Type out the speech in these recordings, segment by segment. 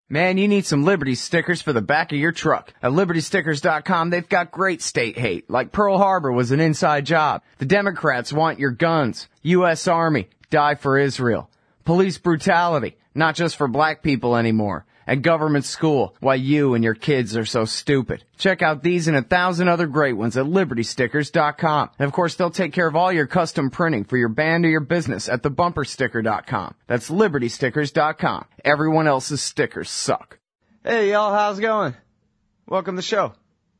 Man, you need some Liberty stickers for the back of your truck. At LibertyStickers.com, they've got great state hate, like Pearl Harbor was an inside job. The Democrats want your guns. U.S. Army, die for Israel. Police brutality, not just for black people anymore. And government school, why you and your kids are so stupid. Check out these and 1,000 other great ones at LibertyStickers.com. And of course, they'll take care of all your custom printing for your band or your business at TheBumperSticker.com. That's LibertyStickers.com. Everyone else's stickers suck. Hey y'all, how's it going? Welcome to the show.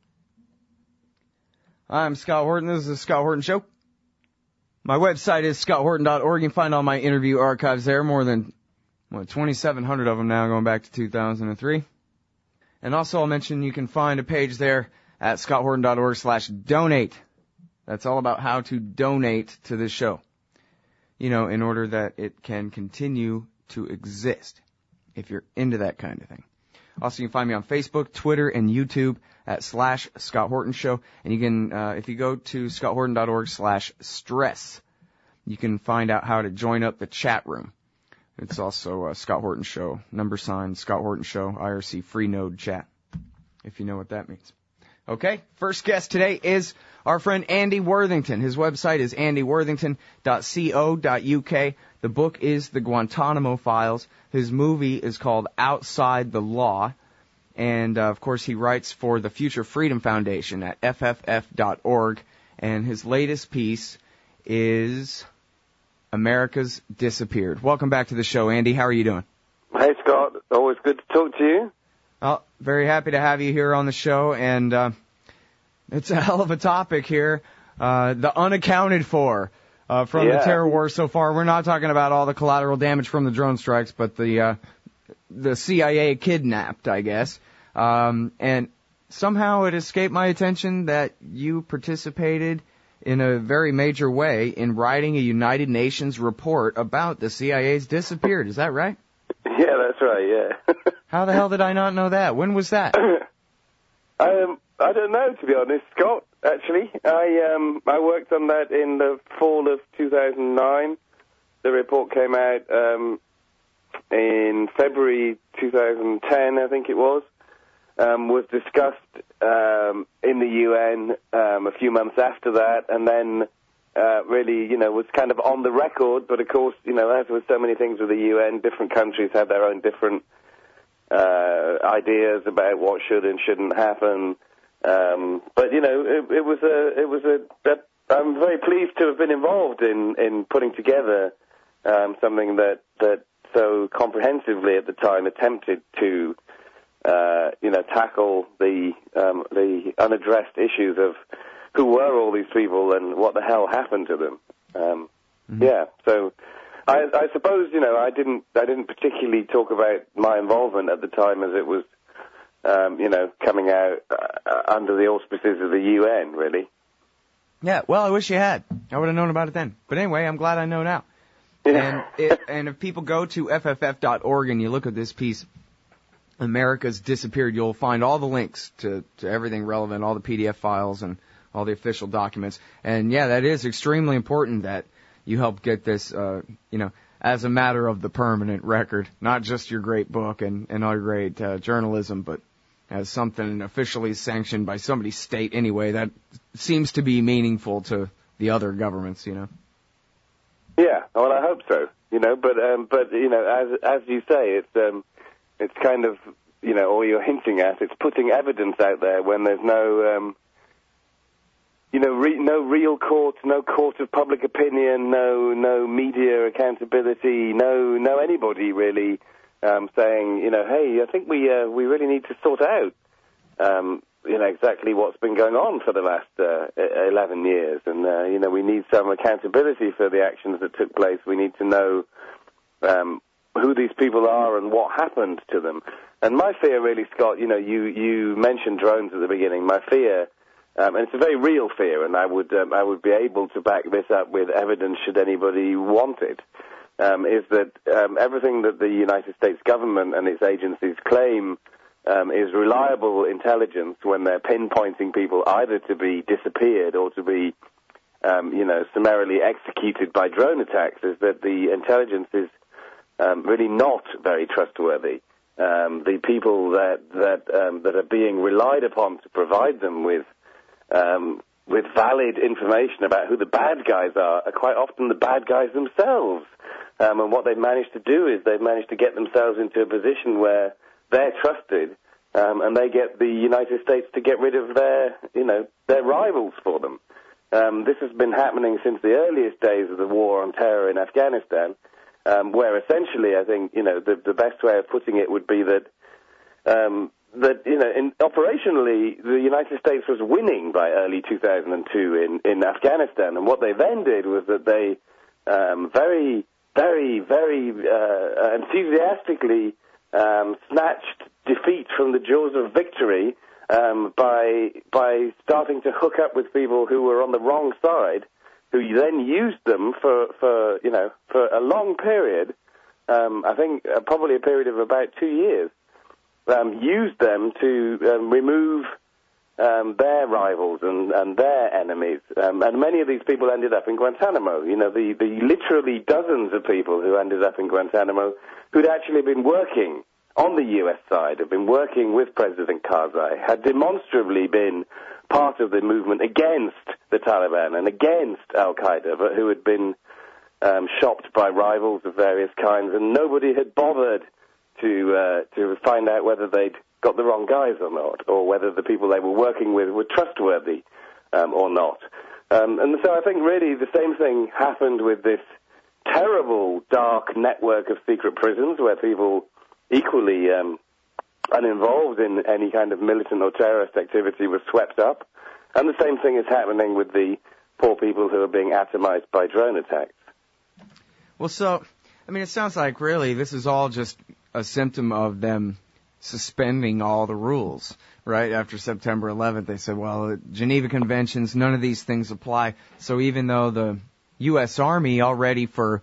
I'm Scott Horton. This is the Scott Horton Show. My website is ScottHorton.org. You can find all my interview archives there, more than 2,700 of them now, going back to 2003. And also I'll mention you can find a page there at ScottHorton.org/donate. That's all about how to donate to this show, you know, in order that it can continue to exist, if you're into that kind of thing. Also, you can find me on Facebook, Twitter, and YouTube at /Scott Horton Show. And you can, if you go to ScottHorton.org/stress, you can find out how to join up the chat room. It's also Scott Horton Show, #, Scott Horton Show, IRC free node chat, if you know what that means. Okay, first guest today is our friend Andy Worthington. His website is andyworthington.co.uk. The book is The Guantanamo Files. His movie is called Outside the Law. And, of course, he writes for the Future Freedom Foundation at fff.org. And his latest piece is America's Disappeared. Welcome back to the show, Andy. How are you doing? Hey, Scott. Always good to talk to you. Well, very happy to have you here on the show, and it's a hell of a topic here, the unaccounted for from the terror war so far. We're not talking about all the collateral damage from the drone strikes, but the CIA kidnapped, I guess. And somehow it escaped my attention that you participated in a very major way in writing a United Nations report about the CIA's disappeared. Is that right? Yeah, that's right, yeah. How the hell did I not know that? When was that? I don't know, to be honest, Scott, actually. I worked on that in the fall of 2009. The report came out in February 2010, I think it was. Was discussed in the UN a few months after that, and then really, you know, was kind of on the record. But of course, you know, as with so many things with the UN, different countries have their own different ideas about what should and shouldn't happen. But you know, it was I'm very pleased to have been involved in putting together something that so comprehensively at the time attempted to tackle the unaddressed issues of who were all these people and what the hell happened to them. Yeah, so I suppose, you know, I didn't particularly talk about my involvement at the time as it was, coming out under the auspices of the UN, really. Yeah, well, I wish you had. I would have known about it then. But anyway, I'm glad I know now. Yeah. And if people go to fff.org and you look at this piece, America's Disappeared, you'll find all the links to everything relevant, all the PDF files and all the official documents. And yeah, that is extremely important that you help get this, as a matter of the permanent record, not just your great book and all your great journalism, but as something officially sanctioned by somebody's state anyway. That seems to be meaningful to the other governments, you know. Yeah, well, I hope so, you know, but you know, as you say, it's kind of, you know, or you're hinting at, it's putting evidence out there when there's no, no real court, no court of public opinion, no media accountability, no anybody really saying, you know, hey, I think we really need to sort out, exactly what's been going on for the last 11 years, and we need some accountability for the actions that took place. We need to know who these people are and what happened to them. And my fear, really, Scott, you know, you mentioned drones at the beginning. My fear, and it's a very real fear, and I would be able to back this up with evidence should anybody want it, is that everything that the United States government and its agencies claim is reliable intelligence when they're pinpointing people either to be disappeared or to be, summarily executed by drone attacks, is that the intelligence is really not very trustworthy. the people that are being relied upon to provide them with valid information about who the bad guys are quite often the bad guys themselves. And what they've managed to do is they've managed to get themselves into a position where they're trusted, and they get the United States to get rid of their rivals for them. This has been happening since the earliest days of the war on terror in Afghanistan, where essentially, I think, the best way of putting it would be that operationally, the United States was winning by early 2002 in Afghanistan, and what they then did was that they very, very, very enthusiastically snatched defeat from the jaws of victory by starting to hook up with people who were on the wrong side, who then used them for a long period. I think probably a period of about 2 years. Used them to remove their rivals and their enemies. And many of these people ended up in Guantanamo. The literally dozens of people who ended up in Guantanamo who'd actually been working on the U.S. side, had been working with President Karzai, had demonstrably been part of the movement against the Taliban and against al-Qaeda, but who had been shopped by rivals of various kinds, and nobody had bothered to find out whether they'd got the wrong guys or not, or whether the people they were working with were trustworthy or not. And so I think really the same thing happened with this terrible, dark network of secret prisons where people equally uninvolved in any kind of militant or terrorist activity were swept up. And the same thing is happening with the poor people who are being atomized by drone attacks. Well, so, it sounds like really this is all just a symptom of them suspending all the rules, right? After September 11th, they said, well, Geneva Conventions, none of these things apply. So even though the U.S. Army already for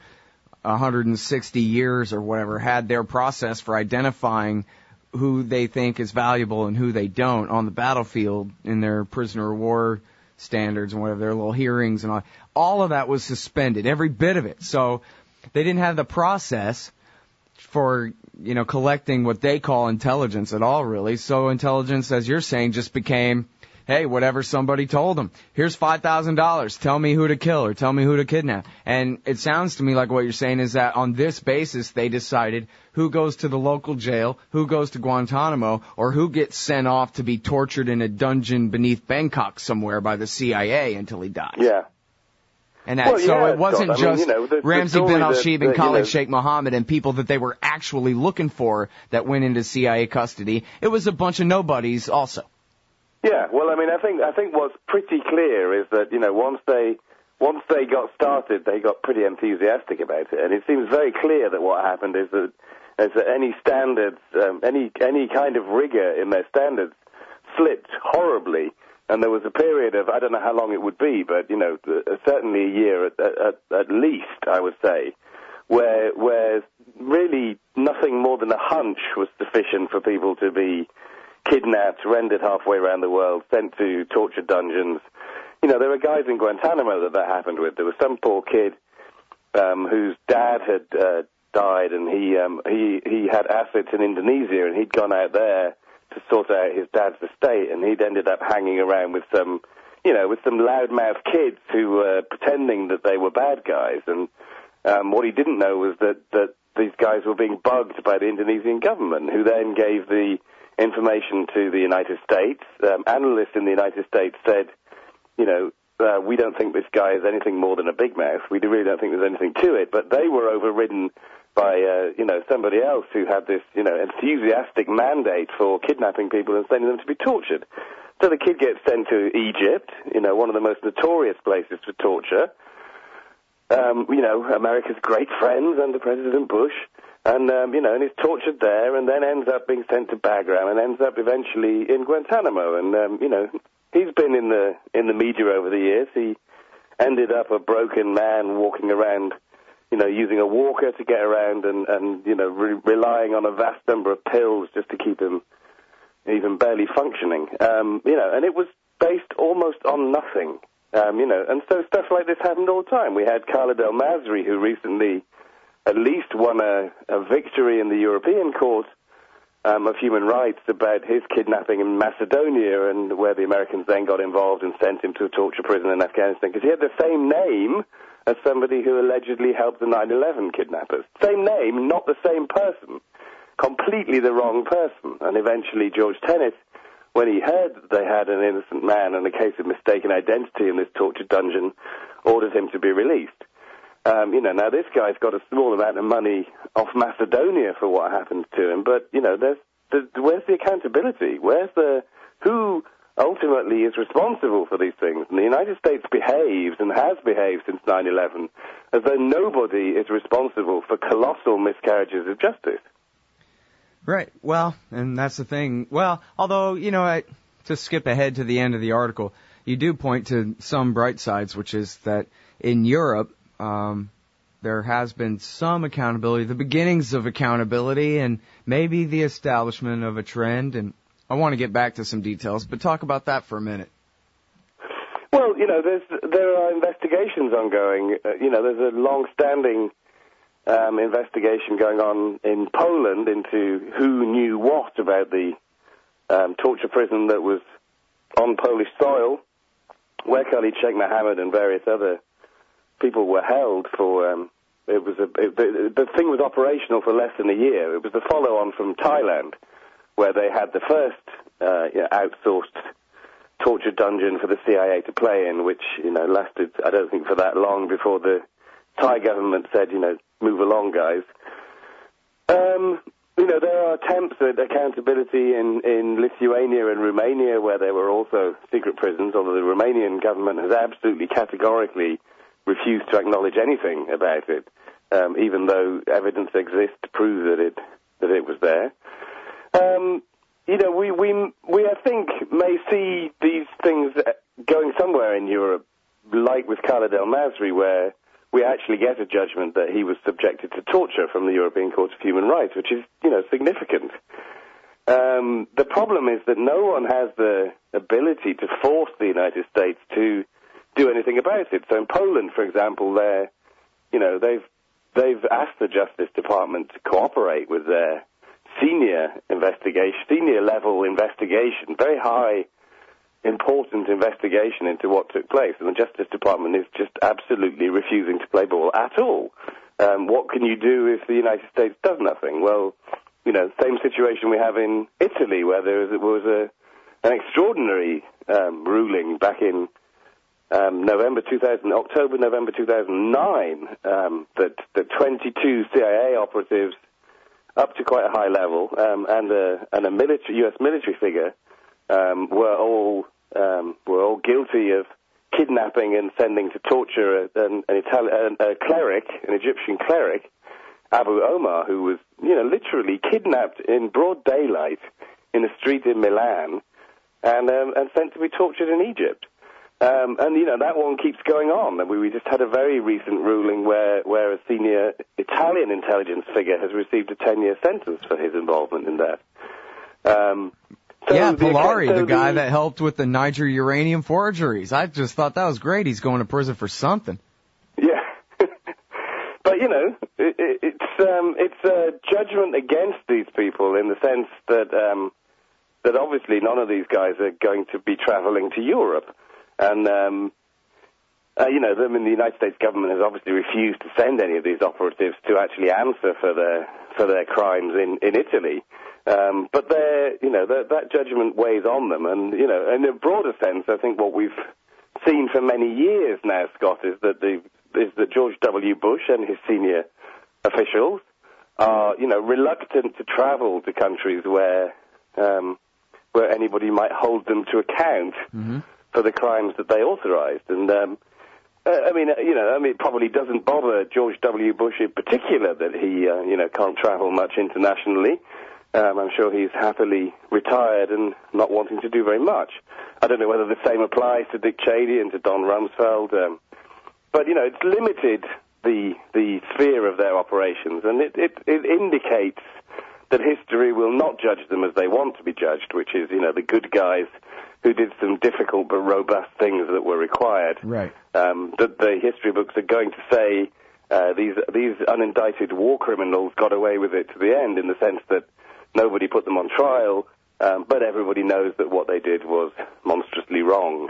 160 years or whatever had their process for identifying who they think is valuable and who they don't on the battlefield in their prisoner of war standards and whatever, their little hearings and all of that was suspended, every bit of it. So they didn't have the process for, collecting what they call intelligence at all, really. So intelligence, as you're saying, just became, hey, whatever somebody told them. Here's $5,000. Tell me who to kill or tell me who to kidnap. And it sounds to me like what you're saying is that on this basis, they decided who goes to the local jail, who goes to Guantanamo, or who gets sent off to be tortured in a dungeon beneath Bangkok somewhere by the CIA until he dies. Yeah. And that, it wasn't just Ramzi bin al-Shibh and Khalid Sheikh Mohammed and people that they were actually looking for that went into CIA custody. It was a bunch of nobodies also. Yeah, well, I think what's pretty clear is that, once they got started, they got pretty enthusiastic about it. And it seems very clear that what happened is that any standards, any kind of rigor in their standards slipped horribly. And there was a period of, I don't know how long it would be, but, certainly a year at least, I would say, where really nothing more than a hunch was sufficient for people to be kidnapped, rendered halfway around the world, sent to torture dungeons. There were guys in Guantanamo that happened with. There was some poor kid whose dad had died, and he had assets in Indonesia, and he'd gone out there to sort out his dad's estate, and he'd ended up hanging around with some loudmouth kids who were pretending that they were bad guys. And what he didn't know was that these guys were being bugged by the Indonesian government, who then gave the information to the United States. Analysts in the United States said, we don't think this guy is anything more than a big mouth. We really don't think there's anything to it. But they were overridden by, somebody else who had this, enthusiastic mandate for kidnapping people and sending them to be tortured. So the kid gets sent to Egypt, one of the most notorious places for torture. America's great friends under President Bush. And, and he's tortured there and then ends up being sent to Bagram and ends up eventually in Guantanamo. And, he's been in the media over the years. He ended up a broken man walking around, using a walker to get around and relying on a vast number of pills just to keep him even barely functioning. And it was based almost on nothing, and so stuff like this happened all the time. We had Khalid al-Masri, who recently at least won a victory in the European court of human rights about his kidnapping in Macedonia, and where the Americans then got involved and sent him to a torture prison in Afghanistan, because he had the same name as somebody who allegedly helped the 9/11 kidnappers. Same name, not the same person. Completely the wrong person. And eventually George Tenet, when he heard that they had an innocent man and a case of mistaken identity in this torture dungeon, ordered him to be released. Now this guy's got a small amount of money off Macedonia for what happened to him, but, where's the accountability? Who ultimately is responsible for these things? And the United States behaves and has behaved since 9/11 as though nobody is responsible for colossal miscarriages of justice. Right. Well, and that's the thing. Well, although, to skip ahead to the end of the article, you do point to some bright sides, which is that in Europe, there has been some accountability, the beginnings of accountability, and maybe the establishment of a trend. And I want to get back to some details, but talk about that for a minute. Well, there are investigations ongoing. There's a long-standing investigation going on in Poland into who knew what about the torture prison that was on Polish soil, where Khalid Sheikh Mohammed and various other people were held for. The thing was operational for less than a year. It was the follow-on from Thailand, where they had the first outsourced torture dungeon for the CIA to play in, which lasted, I don't think, for that long before the Thai government said, move along, guys. There are attempts at accountability in Lithuania and Romania, where there were also secret prisons, although the Romanian government has absolutely categorically refused to acknowledge anything about it, even though evidence exists to prove that it was there. We I think may see these things going somewhere in Europe, like with Khalid El-Masri, where we actually get a judgment that he was subjected to torture from the European Court of Human Rights, which is, significant. The problem is that no one has the ability to force the United States to do anything about it. So in Poland, for example, they've asked the Justice Department to cooperate with their senior level investigation, very high, important investigation into what took place, and the Justice Department is just absolutely refusing to play ball at all. What can you do if the United States does nothing? Well, same situation we have in Italy, where there was an extraordinary ruling back in November 2009, that 22 CIA operatives up to quite a high level and a U.S. military figure were all guilty of kidnapping and sending to torture an Egyptian cleric, Abu Omar, who was literally kidnapped in broad daylight in a street in Milan and sent to be tortured in Egypt. That one keeps going on. And we just had a very recent ruling where a senior Italian intelligence figure has received a 10-year sentence for his involvement in that. Polari, the guy that helped with the Niger uranium forgeries. I just thought that was great. He's going to prison for something. Yeah. But, it's a judgment against these people in the sense that obviously none of these guys are going to be traveling to Europe. And, the United States government has obviously refused to send any of these operatives to actually answer for their crimes in Italy. But that judgment weighs on them. And, in a broader sense, I think what we've seen for many years now, Scott, is that George W. Bush and his senior officials are, reluctant to travel to countries where anybody might hold them to account for the crimes that they authorized. And, it probably doesn't bother George W. Bush in particular that he, can't travel much internationally. I'm sure he's happily retired and not wanting to do very much. I don't know whether the same applies to Dick Cheney and to Don Rumsfeld. But, it's limited the sphere of their operations, and it indicates that history will not judge them as they want to be judged, which is, the good guys who did some difficult but robust things that were required. Right. That the history books are going to say these unindicted war criminals got away with it to the end, in the sense that Nobody put them on trial, but everybody knows that what they did was monstrously wrong.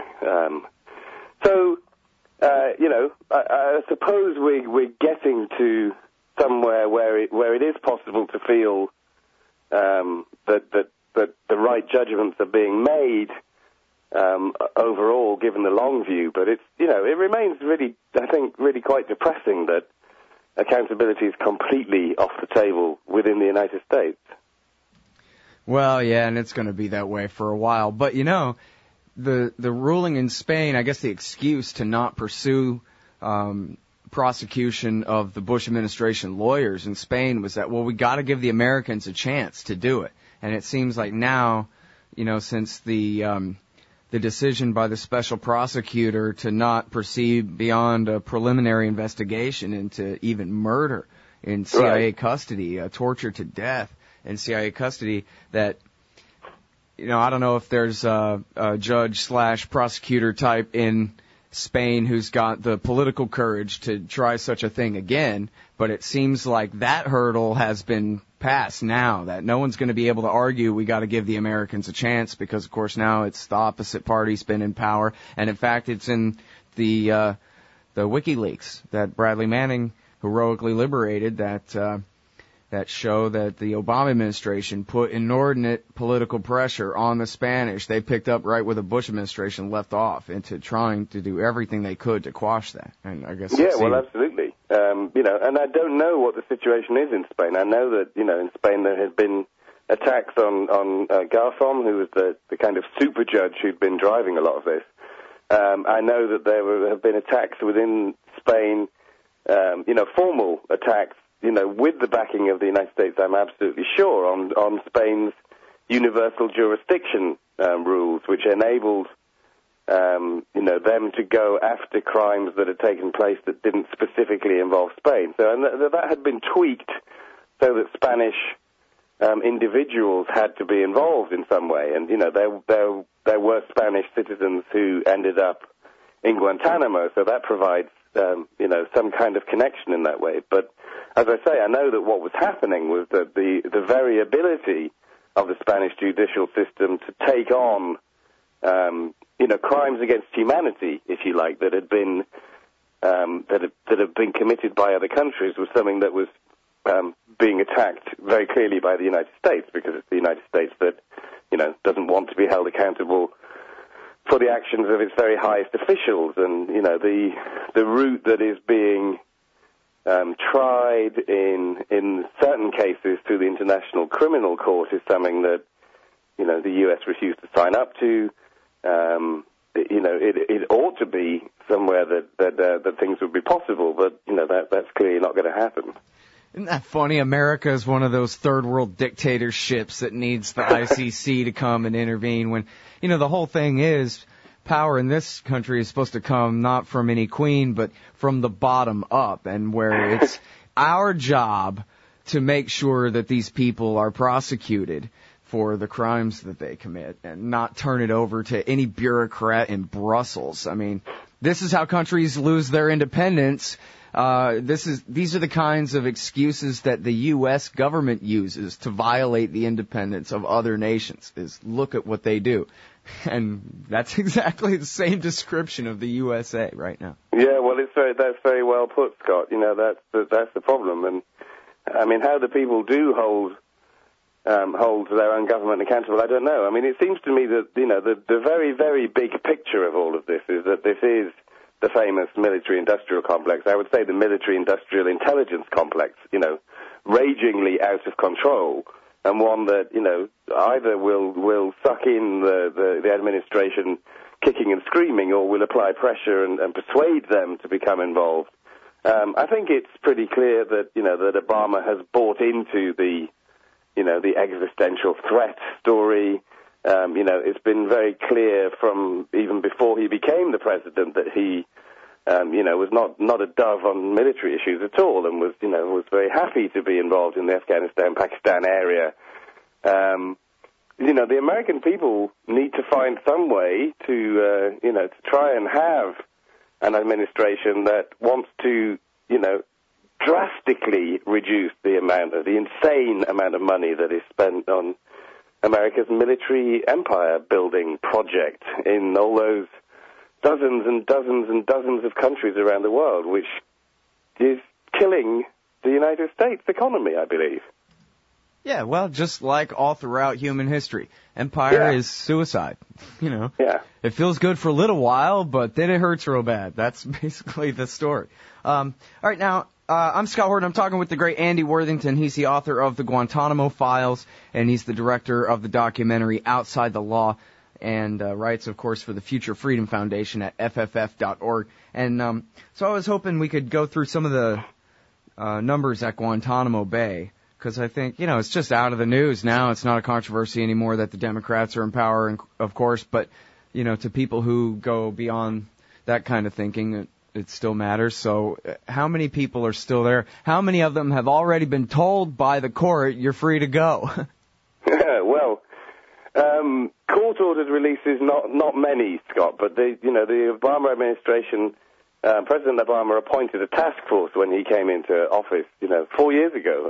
I suppose we're getting to somewhere where it is possible to feel that the right judgments are being made overall, given the long view. But it remains really, I think, really quite depressing that accountability is completely off the table within the United States. Well, yeah, and it's going to be that way for a while. But, the ruling in Spain, I guess the excuse to not pursue prosecution of the Bush administration lawyers in Spain was that, well, we got to give the Americans a chance to do it. And it seems like now, since the decision by the special prosecutor to not proceed beyond a preliminary investigation into even murder in CIA custody, torture to death in CIA custody, that, I don't know if there's a judge/prosecutor type in Spain who's got the political courage to try such a thing again, but it seems like that hurdle has been passed now, that no one's going to be able to argue we got to give the Americans a chance, because, of course, now it's the opposite party's been in power. And, in fact, it's in the WikiLeaks that Bradley Manning heroically liberated that show that the Obama administration put inordinate political pressure on the Spanish. They picked up right where the Bush administration left off into trying to do everything they could to quash that. And I guess well, absolutely. And I don't know what the situation is in Spain. I know that, in Spain there has been attacks on Garzón, who was the kind of super judge who'd been driving a lot of this. I know that there have been attacks within Spain, formal attacks, with the backing of the United States, I'm absolutely sure, on Spain's universal jurisdiction rules, which enabled, them to go after crimes that had taken place that didn't specifically involve Spain. So that had been tweaked so that Spanish individuals had to be involved in some way. And, there were Spanish citizens who ended up in Guantanamo, so that provides, some kind of connection in that way. But as I say, I know that what was happening was that the variability of the Spanish judicial system to take on, crimes against humanity, if you like, that had been committed by other countries was something that was being attacked very clearly by the United States, because it's the United States that, doesn't want to be held accountable for the actions of its very highest officials. And, the route that is being tried in certain cases through the International Criminal Court is something that, the U.S. refused to sign up to. It ought to be somewhere that things would be possible, but, that's clearly not going to happen. Isn't that funny? America is one of those third world dictatorships that needs the ICC to come and intervene when, the whole thing is power in this country is supposed to come not from any queen, but from the bottom up, and where it's our job to make sure that these people are prosecuted for the crimes that they commit and not turn it over to any bureaucrat in Brussels. I mean, this is how countries lose their independence. These are the kinds of excuses that the U.S. government uses to violate the independence of other nations, is look at what they do. And that's exactly the same description of the USA right now. Yeah, well, that's very well put, Scott. That's the problem. And, I mean, how the people do hold their own government accountable, I don't know. I mean, it seems to me that, the very, very big picture of all of this is that this is the famous military-industrial complex. I would say the military-industrial intelligence complex, ragingly out of control, and one that, either will suck in the administration kicking and screaming, or will apply pressure and persuade them to become involved. I think it's pretty clear that, that Obama has bought into the existential threat story. It's been very clear from even before he became the president that he, was not a dove on military issues at all, and was very happy to be involved in the Afghanistan-Pakistan area. The American people need to find some way to try and have an administration that wants to, drastically reduced the insane amount of money that is spent on America's military empire building project in all those dozens and dozens and dozens of countries around the world, which is killing the United States economy, I believe. Yeah, well, just like all throughout human history, empire is suicide. Yeah. It feels good for a little while, but then it hurts real bad. That's basically the story. All right, now, I'm Scott Horton. I'm talking with the great Andy Worthington. He's the author of the Guantanamo Files, and he's the director of the documentary Outside the Law, and writes, of course, for the Future Freedom Foundation at fff.org. And so I was hoping we could go through some of the numbers at Guantanamo Bay, because I think, it's just out of the news now. It's not a controversy anymore that the Democrats are in power, and, of course, but, to people who go beyond that kind of thinking, it still matters. So how many people are still there? How many of them have already been told by the court, you're free to go? Well, court-ordered releases, not many, Scott, but the Obama administration, President Obama appointed a task force when he came into office, 4 years ago,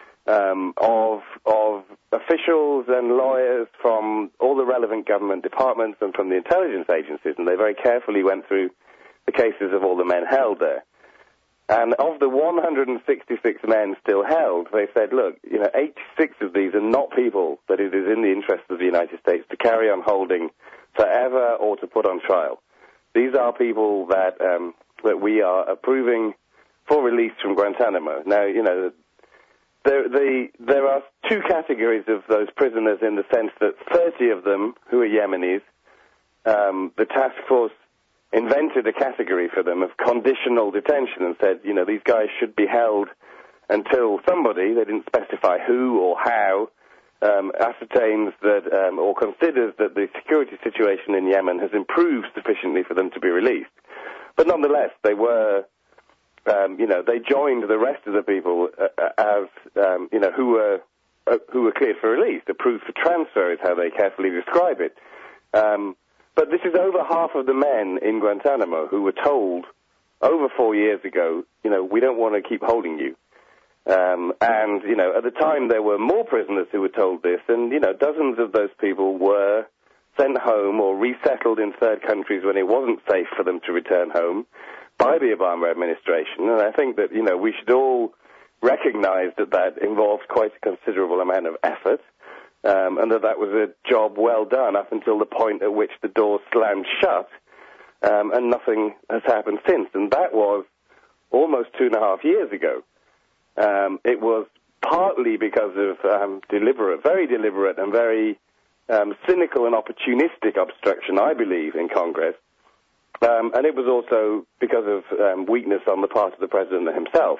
of officials and lawyers from all the relevant government departments and from the intelligence agencies, and they very carefully went through the cases of all the men held there. And of the 166 men still held, they said, look, 86 of these are not people that it is in the interest of the United States to carry on holding forever or to put on trial. These are people that we are approving for release from Guantanamo. Now, there are two categories of those prisoners in the sense that 30 of them, who are Yemenis, the task force invented a category for them of conditional detention and said, these guys should be held until somebody, they didn't specify who or how, ascertains that or considers that the security situation in Yemen has improved sufficiently for them to be released. But nonetheless, they were, they joined the rest of the people as, who were cleared for release. Approved for transfer is how they carefully describe it. But this is over half of the men in Guantanamo who were told over 4 years ago, we don't want to keep holding you. And, at the time there were more prisoners who were told this, and, dozens of those people were sent home or resettled in third countries when it wasn't safe for them to return home by the Obama administration. And I think that, we should all recognize that involved quite a considerable amount of effort. And that was a job well done up until the point at which the door slammed shut, and nothing has happened since. And that was almost 2.5 years ago. It was partly because of very deliberate and very cynical and opportunistic obstruction, I believe, in Congress. And it was also because of weakness on the part of the president himself.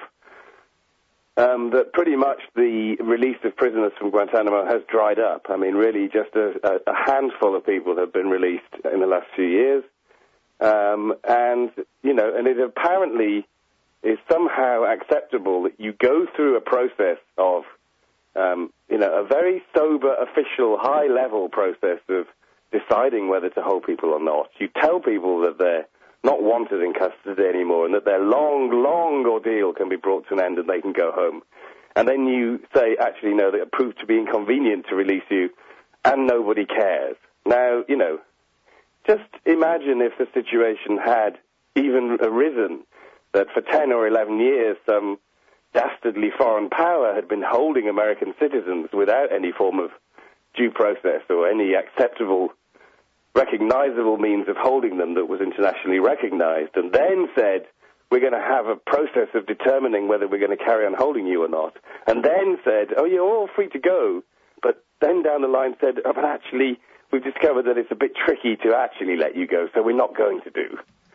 That pretty much the release of prisoners from Guantanamo has dried up. I mean, really just a handful of people have been released in the last few years. And it apparently is somehow acceptable that you go through a process of, a very sober, official, high-level process of deciding whether to hold people or not. You tell people that they're not wanted in custody anymore, and that their long, long ordeal can be brought to an end and they can go home. And then you say, actually, no, that it proved to be inconvenient to release you, and nobody cares. Now, just imagine if the situation had even arisen that for 10 or 11 years some dastardly foreign power had been holding American citizens without any form of due process or any acceptable recognizable means of holding them that was internationally recognized, and then said, we're going to have a process of determining whether we're going to carry on holding you or not, and then said, oh, you're all free to go, but then down the line said, oh, but actually, we've discovered that it's a bit tricky to actually let you go, so we're not going to do.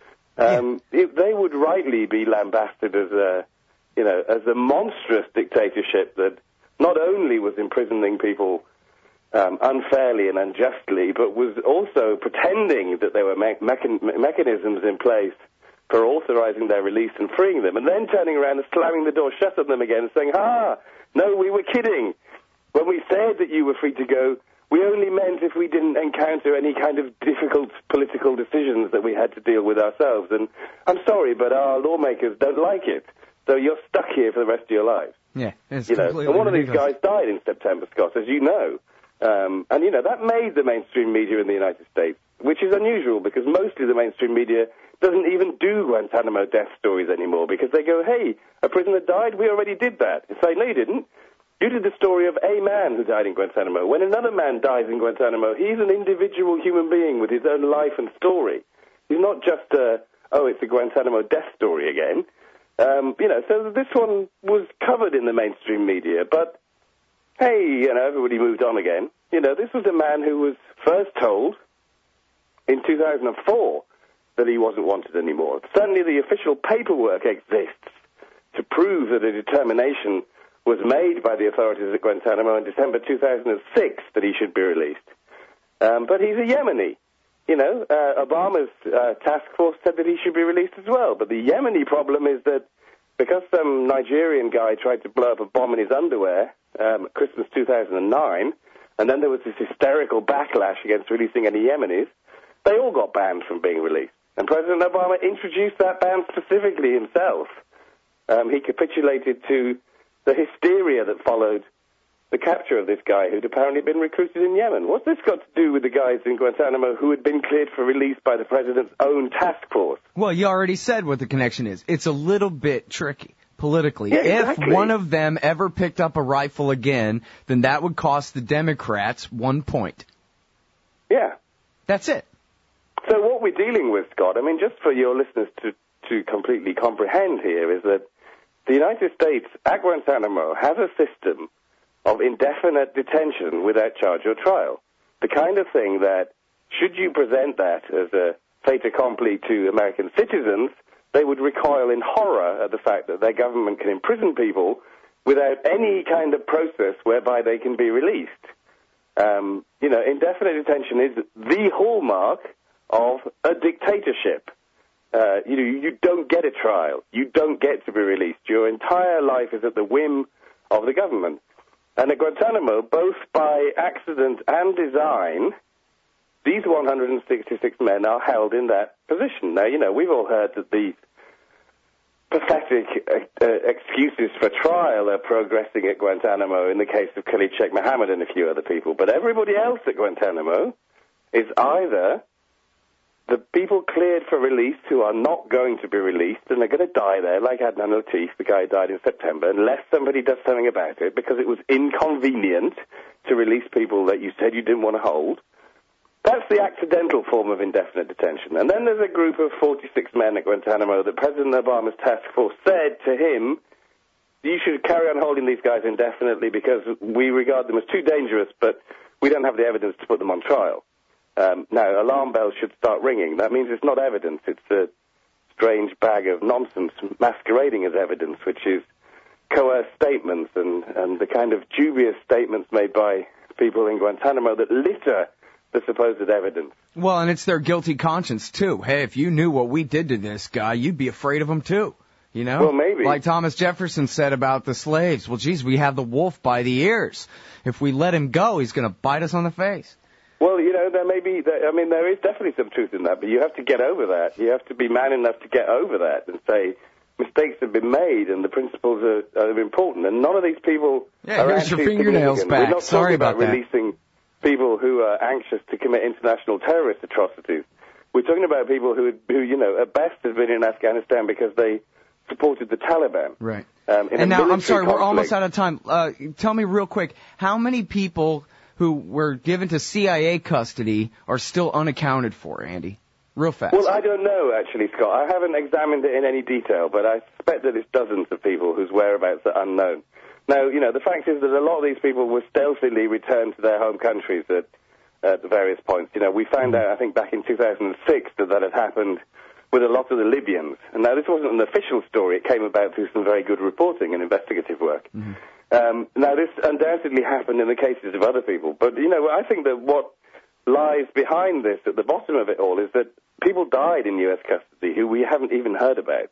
They would rightly be lambasted as a monstrous dictatorship that not only was imprisoning people unfairly and unjustly, but was also pretending that there were mechanisms in place for authorizing their release and freeing them, and then turning around and slamming the door shut on them again and saying, no, we were kidding. When we said that you were free to go, we only meant if we didn't encounter any kind of difficult political decisions that we had to deal with ourselves. And I'm sorry, but our lawmakers don't like it. So you're stuck here for the rest of your life. Yeah, it's completely and one ridiculous. of these guys died in September, Scott, as you know. And, that made the mainstream media in the United States, which is unusual because mostly the mainstream media doesn't even do Guantanamo death stories anymore because they go, hey, a prisoner died, we already did that. It's like, no, you didn't. You did the story of a man who died in Guantanamo. When another man dies in Guantanamo, he's an individual human being with his own life and story. He's not just it's a Guantanamo death story again. So this one was covered in the mainstream media, but hey, everybody moved on again. This was a man who was first told in 2004 that he wasn't wanted anymore. Certainly the official paperwork exists to prove that a determination was made by the authorities at Guantanamo in December 2006 that he should be released. But he's a Yemeni. Obama's task force said that he should be released as well. But the Yemeni problem is that because some Nigerian guy tried to blow up a bomb in his underwear Christmas 2009, and then there was this hysterical backlash against releasing any Yemenis, they all got banned from being released. And President Obama introduced that ban specifically himself. He capitulated to the hysteria that followed the capture of this guy who'd apparently been recruited in Yemen. What's this got to do with the guys in Guantanamo who had been cleared for release by the president's own task force? Well, you already said what the connection is. It's a little bit tricky politically. Yeah, exactly. If one of them ever picked up a rifle again, then that would cost the Democrats 1 point. Yeah. That's it. So what we're dealing with, Scott, just for your listeners to completely comprehend here, is that the United States at Guantanamo has a system of indefinite detention without charge or trial. The kind of thing that, should you present that as a fait accompli to American citizens, they would recoil in horror at the fact that their government can imprison people without any kind of process whereby they can be released. Indefinite detention is the hallmark of a dictatorship. You don't get a trial. You don't get to be released. Your entire life is at the whim of the government. And at Guantanamo, both by accident and design, these 166 men are held in that position. Now, we've all heard that these pathetic excuses for trial are progressing at Guantanamo in the case of Khalid Sheikh Mohammed and a few other people. But everybody else at Guantanamo is either the people cleared for release who are not going to be released and they're going to die there, like Adnan Latif, the guy who died in September, unless somebody does something about it because it was inconvenient to release people that you said you didn't want to hold. That's the accidental form of indefinite detention. And then there's a group of 46 men at Guantanamo that President Obama's task force said to him, you should carry on holding these guys indefinitely because we regard them as too dangerous, but we don't have the evidence to put them on trial. Now, alarm bells should start ringing. That means it's not evidence. It's a strange bag of nonsense masquerading as evidence, which is coerced statements and the kind of dubious statements made by people in Guantanamo that litter the supposed evidence. Well, and it's their guilty conscience, too. Hey, if you knew what we did to this guy, you'd be afraid of him, too. Well, maybe. Like Thomas Jefferson said about the slaves. Well, geez, we have the wolf by the ears. If we let him go, he's going to bite us on the face. Well, there is definitely some truth in that, but you have to get over that. You have to be man enough to get over that and say mistakes have been made and the principles are important. And none of these people are here's your fingernails back. We're not Sorry about that. Releasing people who are anxious to commit international terrorist atrocities. We're talking about people who at best have been in Afghanistan because they supported the Taliban. Right. And now, I'm sorry, conflict. we're almost out of time. Tell me real quick, how many people who were given to CIA custody are still unaccounted for, Andy? Real fast. Well, I don't know, actually, Scott. I haven't examined it in any detail, but I suspect that it's dozens of people whose whereabouts are unknown. Now, the fact is that a lot of these people were stealthily returned to their home countries at the various points. We found out, I think, back in 2006 that had happened with a lot of the Libyans. And now, this wasn't an official story. It came about through some very good reporting and investigative work. Mm-hmm. Now, this undoubtedly happened in the cases of other people. But, I think that what lies behind this, at the bottom of it all, is that people died in U.S. custody who we haven't even heard about.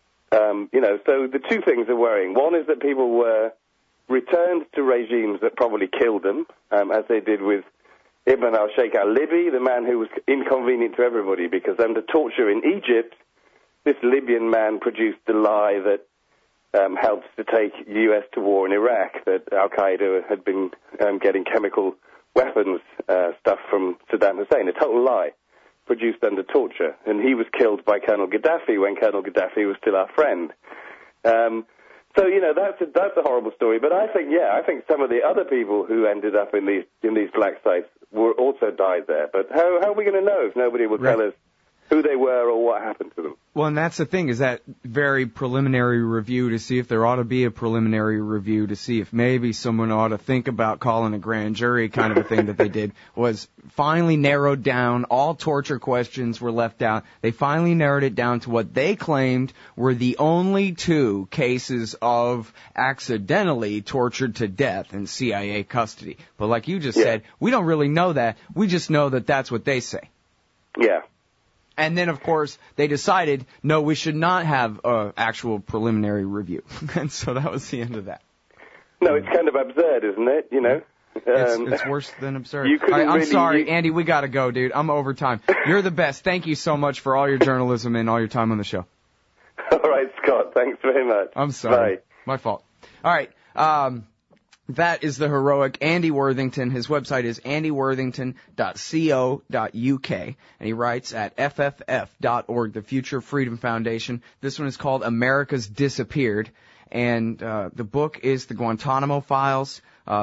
So the two things are worrying. One is that people were returned to regimes that probably killed them, as they did with Ibn al-Sheikh al-Libi, the man who was inconvenient to everybody, because under torture in Egypt, this Libyan man produced the lie that helped to take the U.S. to war in Iraq, that Al-Qaeda had been getting chemical weapons stuff from Saddam Hussein. A total lie, produced under torture. And he was killed by Colonel Gaddafi when Colonel Gaddafi was still our friend. So, that's a horrible story. But I think some of the other people who ended up in these black sites were also died there. But how are we going to know if nobody will tell us who they were or what happened to them? Well, and that's the thing, is that very preliminary review to see if there ought to be a preliminary review, to see if maybe someone ought to think about calling a grand jury kind of a thing that they did, was finally narrowed down. All torture questions were left out. They finally narrowed it down to what they claimed were the only 2 cases of accidentally tortured to death in CIA custody. But like you just said, we don't really know that. We just know that that's what they say. Yeah. And then, of course, they decided, no, we should not have an actual preliminary review. And so that was the end of that. No, it's kind of absurd, isn't it? It's worse than absurd. All right, I'm sorry, Andy, we got to go, dude. I'm over time. You're the best. Thank you so much for all your journalism and all your time on the show. All right, Scott. Thanks very much. I'm sorry. Bye. My fault. All right. That is the heroic Andy Worthington. His website is andyworthington.co.uk, and he writes at fff.org, the Future Freedom Foundation. This one is called America's Disappeared, and the book is the Guantanamo Files,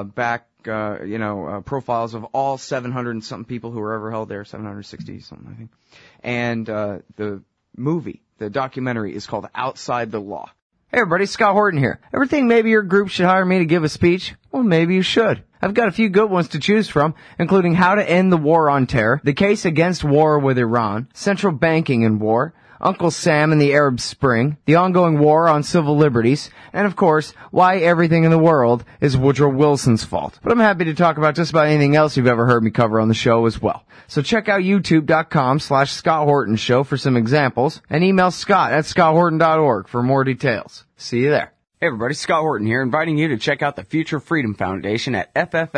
profiles of all 700 and something people who were ever held there, 760 something, I think. And the movie, the documentary, is called Outside the Law. Hey everybody, Scott Horton here. Ever think maybe your group should hire me to give a speech? Well, maybe you should. I've got a few good ones to choose from, including How to End the War on Terror, The Case Against War with Iran, Central Banking in War, Uncle Sam and the Arab Spring, The Ongoing War on Civil Liberties, and of course, Why Everything in the World is Woodrow Wilson's Fault. But I'm happy to talk about just about anything else you've ever heard me cover on the show as well. So check out youtube.com/Scott Horton Show for some examples, and email Scott at scotthorton.org for more details. See you there. Hey everybody, Scott Horton here, inviting you to check out the Future Freedom Foundation at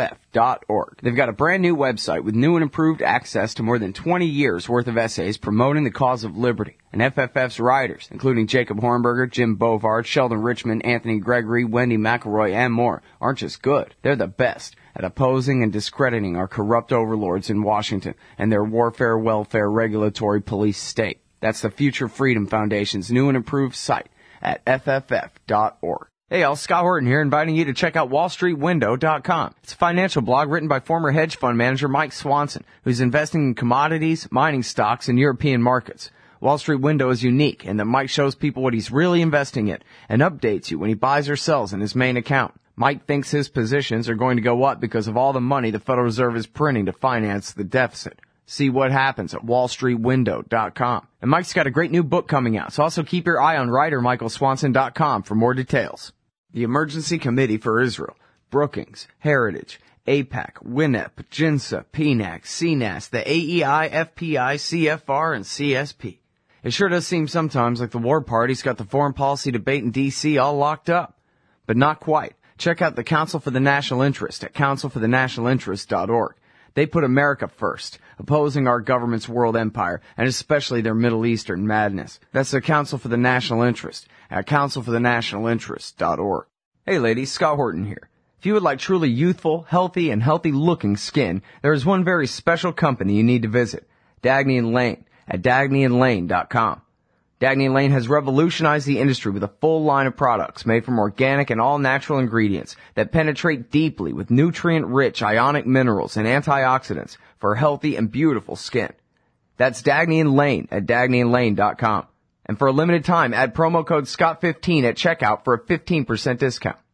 fff.org. They've got a brand new website with new and improved access to more than 20 years worth of essays promoting the cause of liberty. And FFF's writers, including Jacob Hornberger, Jim Bovard, Sheldon Richman, Anthony Gregory, Wendy McElroy, and more, aren't just good. They're the best at opposing and discrediting our corrupt overlords in Washington and their warfare, welfare, regulatory police state. That's the Future Freedom Foundation's new and improved site at fff.org. Hey y'all, Scott Horton here, inviting you to check out wallstreetwindow.com. It's a financial blog written by former hedge fund manager Mike Swanson, who's investing in commodities, mining stocks, and European markets. Wall Street Window is unique in that Mike shows people what he's really investing in and updates you when he buys or sells in his main account. Mike thinks his positions are going to go up because of all the money the Federal Reserve is printing to finance the deficit. See what happens at wallstreetwindow.com. And Mike's got a great new book coming out, so also keep your eye on writermichaelswanson.com for more details. The Emergency Committee for Israel, Brookings, Heritage, AIPAC, WINEP, JINSA, PNAC, CNAS, the AEI, FPI, CFR, and CSP. It sure does seem sometimes like the war party's got the foreign policy debate in D.C. all locked up. But not quite. Check out the Council for the National Interest at councilforthenationalinterest.org. They put America first, opposing our government's world empire, and especially their Middle Eastern madness. That's the Council for the National Interest at councilforthenationalinterest.org. Hey ladies, Scott Horton here. If you would like truly youthful, healthy, and healthy-looking skin, there is one very special company you need to visit, Dagny & Lane at dagnyandlane.com. Dagny & Lane has revolutionized the industry with a full line of products made from organic and all-natural ingredients that penetrate deeply with nutrient-rich ionic minerals and antioxidants for healthy and beautiful skin. That's Dagny & Lane at dagnyandlane.com. And for a limited time, add promo code SCOTT15 at checkout for a 15% discount.